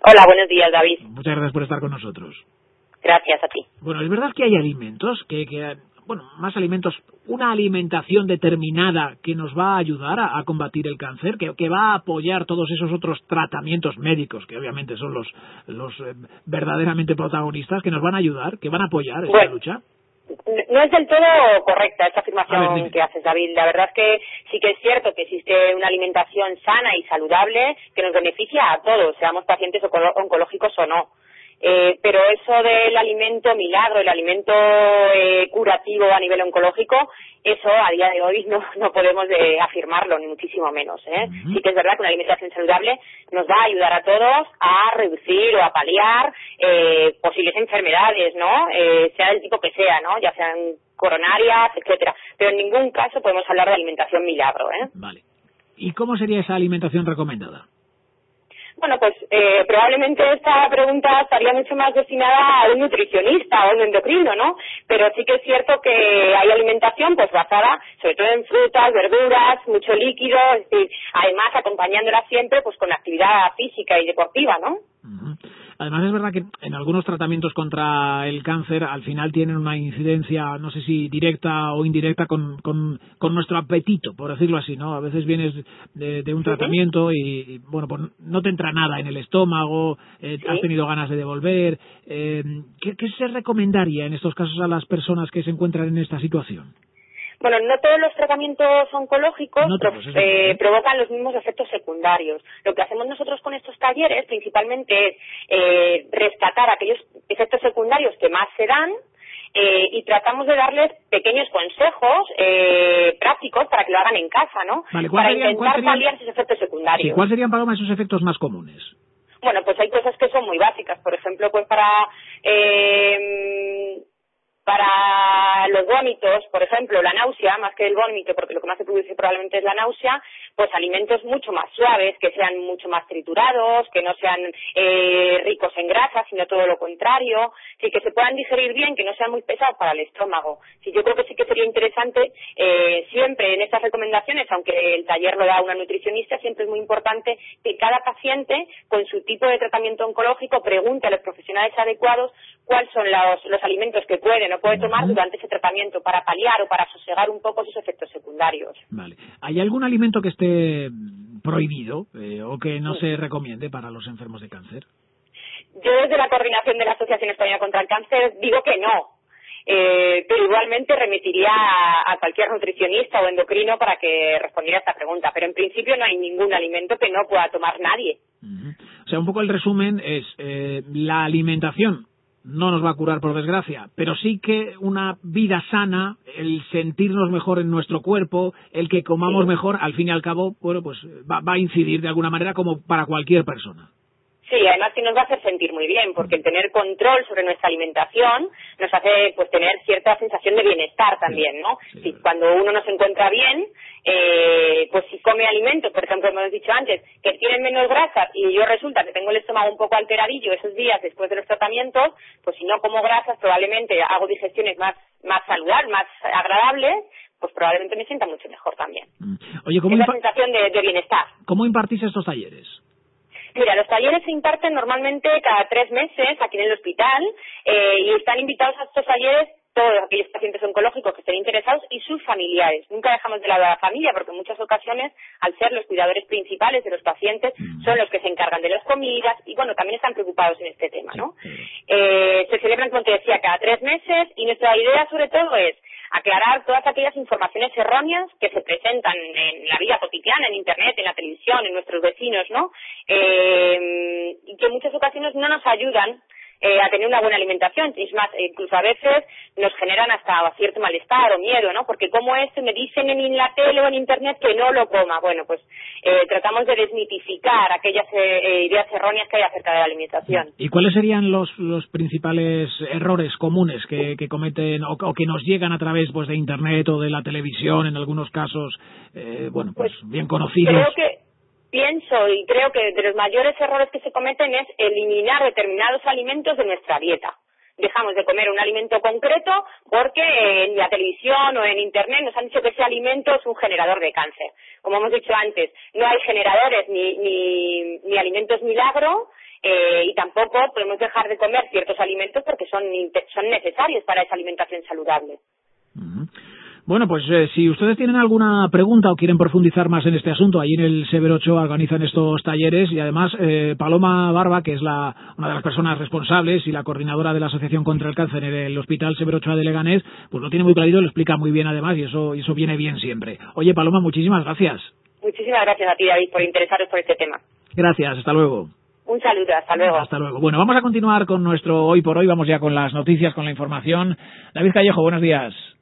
Hola, buenos días, David. Muchas gracias por estar con nosotros. Gracias a ti. Bueno, es verdad que hay alimentos, más alimentos, una alimentación determinada que nos va a ayudar a combatir el cáncer, que va a apoyar todos esos otros tratamientos médicos, que obviamente son los verdaderamente protagonistas, que nos van a ayudar, que van a apoyar esta lucha. No es del todo correcta esta afirmación que haces, David. La verdad es que sí que es cierto que existe una alimentación sana y saludable que nos beneficia a todos, seamos pacientes oncológicos o no. Pero eso del alimento milagro, el alimento curativo a nivel oncológico, eso a día de hoy no podemos afirmarlo, ni muchísimo menos. Sí que es verdad que una alimentación saludable nos va a ayudar a todos a reducir o a paliar posibles enfermedades, ¿no? Sea del tipo que sea, ¿no? Ya sean coronarias, etcétera. Pero en ningún caso podemos hablar de alimentación milagro, Vale. ¿Y cómo sería esa alimentación recomendada? Bueno, pues probablemente esta pregunta estaría mucho más destinada a un nutricionista o a un endocrino, ¿no? Pero sí que es cierto que hay alimentación pues basada sobre todo en frutas, verduras, mucho líquido, es decir, además acompañándola siempre pues con actividad física y deportiva, ¿no? Además es verdad que en algunos tratamientos contra el cáncer al final tienen una incidencia, no sé si directa o indirecta, con nuestro apetito, por decirlo así, ¿no? A veces vienes de un tratamiento y bueno, pues no te entra nada en el estómago, has tenido ganas de devolver. ¿Qué se recomendaría en estos casos a las personas que se encuentran en esta situación? Bueno, no todos los tratamientos oncológicos provocan los mismos efectos secundarios. Lo que hacemos nosotros con estos talleres principalmente es rescatar aquellos efectos secundarios que más se dan y tratamos de darles pequeños consejos prácticos para que lo hagan en casa, ¿no? Vale, para intentar paliar esos efectos secundarios. Sí, ¿cuáles serían, Paloma, esos efectos más comunes? Bueno, pues hay cosas que son muy básicas. Por ejemplo, pues para los vómitos, por ejemplo, la náusea, más que el vómito, porque lo que más se produce probablemente es la náusea, pues alimentos mucho más suaves, que sean mucho más triturados, que no sean ricos en grasa, sino todo lo contrario, sí, que se puedan digerir bien, que no sean muy pesados para el estómago. Sí, yo creo que sí que sería interesante siempre en estas recomendaciones, aunque el taller lo da una nutricionista, siempre es muy importante que cada paciente, con su tipo de tratamiento oncológico, pregunte a los profesionales adecuados cuáles son los alimentos que puede o puede tomar durante ese tratamiento para paliar o para sosegar un poco sus efectos secundarios. Vale. ¿Hay algún alimento que esté prohibido o que no se recomiende para los enfermos de cáncer? Yo desde la coordinación de la Asociación Española contra el Cáncer digo que no. Pero igualmente remitiría a cualquier nutricionista o endocrino para que respondiera a esta pregunta. Pero en principio no hay ningún alimento que no pueda tomar nadie. O sea, un poco el resumen es la alimentación no nos va a curar, por desgracia, pero sí que una vida sana, el sentirnos mejor en nuestro cuerpo, el que comamos mejor, al fin y al cabo, bueno, pues va a incidir de alguna manera como para cualquier persona. Sí, además que nos va a hacer sentir muy bien, porque el tener control sobre nuestra alimentación nos hace pues tener cierta sensación de bienestar también, ¿no? Sí, cuando uno no se encuentra bien, pues si come alimentos, por ejemplo, como hemos dicho antes, que tienen menos grasas y yo resulta que tengo el estómago un poco alteradillo esos días después de los tratamientos, pues si no como grasas probablemente hago digestiones más saludables, más agradables, pues probablemente me sienta mucho mejor también. Oye, es la sensación de bienestar. ¿Cómo impartís estos talleres? Mira, los talleres se imparten normalmente cada 3 meses aquí en el hospital y están invitados a estos talleres todos aquellos pacientes oncológicos que estén interesados y sus familiares. Nunca dejamos de lado a la familia porque en muchas ocasiones, al ser los cuidadores principales de los pacientes, son los que se encargan de las comidas y, bueno, también están preocupados en este tema, ¿no? Se celebran, como te decía, cada 3 meses y nuestra idea sobre todo es aclarar todas aquellas informaciones erróneas que se presentan en la vida cotidiana, en Internet, en la televisión, en nuestros vecinos, ¿no? Y que en muchas ocasiones no nos ayudan a tener una buena alimentación. Es más, incluso a veces nos generan hasta cierto malestar o miedo, ¿no? Porque como me dicen en la tele o en Internet que no lo coma. Bueno, pues tratamos de desmitificar aquellas ideas erróneas que hay acerca de la alimentación. ¿Y cuáles serían los principales errores comunes que cometen o que nos llegan a través pues de Internet o de la televisión, en algunos casos, bueno, pues bien conocidos? Pienso y creo que de los mayores errores que se cometen es eliminar determinados alimentos de nuestra dieta. Dejamos de comer un alimento concreto porque en la televisión o en Internet nos han dicho que ese alimento es un generador de cáncer. Como hemos dicho antes, no hay generadores ni alimentos milagro y tampoco podemos dejar de comer ciertos alimentos porque son necesarios para esa alimentación saludable. Bueno, pues si ustedes tienen alguna pregunta o quieren profundizar más en este asunto, allí en el Severo Ochoa organizan estos talleres y además Paloma Barba, que es una de las personas responsables y la coordinadora de la Asociación contra el Cáncer en el Hospital Severo Ochoa de Leganés, pues lo tiene muy clarito, lo explica muy bien además y eso viene bien siempre. Oye, Paloma, muchísimas gracias. Muchísimas gracias a ti, David, por interesaros por este tema. Gracias, hasta luego. Un saludo, hasta luego. Hasta luego. Bueno, vamos a continuar con nuestro Hoy por Hoy, vamos ya con las noticias, con la información. David Callejo, buenos días.